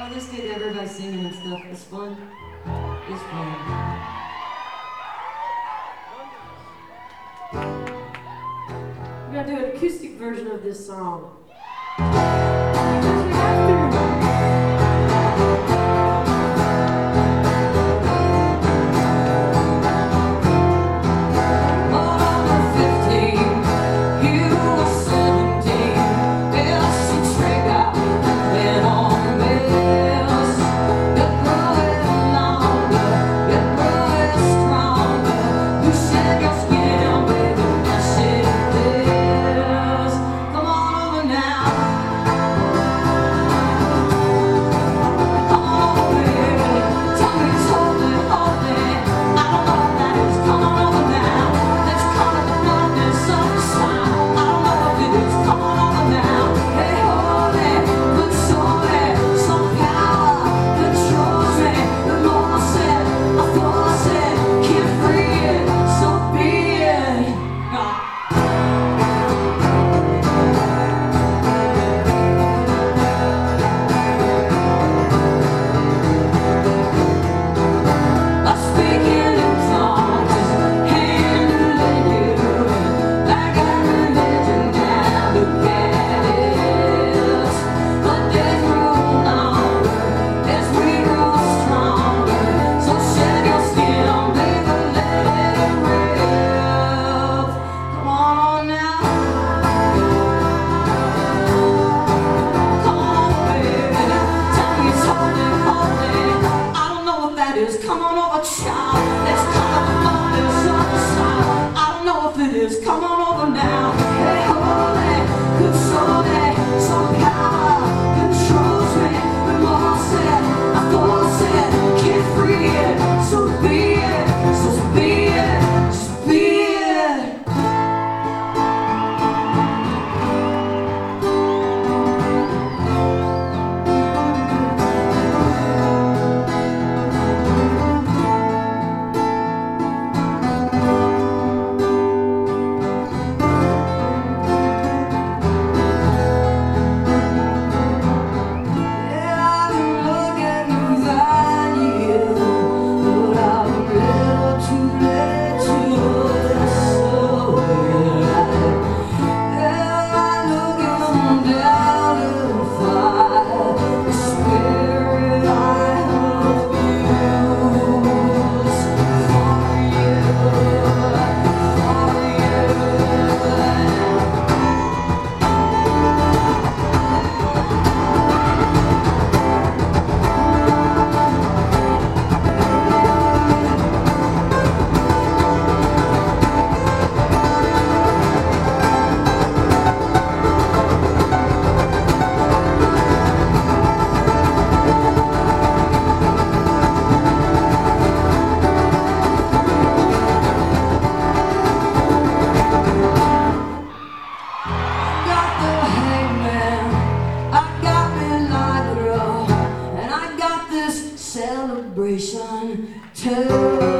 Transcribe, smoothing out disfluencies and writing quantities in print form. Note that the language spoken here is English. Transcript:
This good, everybody singing and stuff. It's fun. It's fun. We're gonna do an acoustic version of this song. Come on over, child. Let's cut up on this other side. I don't know if it is. Come on over now. Hey, holy, console, some power controls me. Remorse it, I force it, can't free it. So be it, so be it, just be it. Celebration too.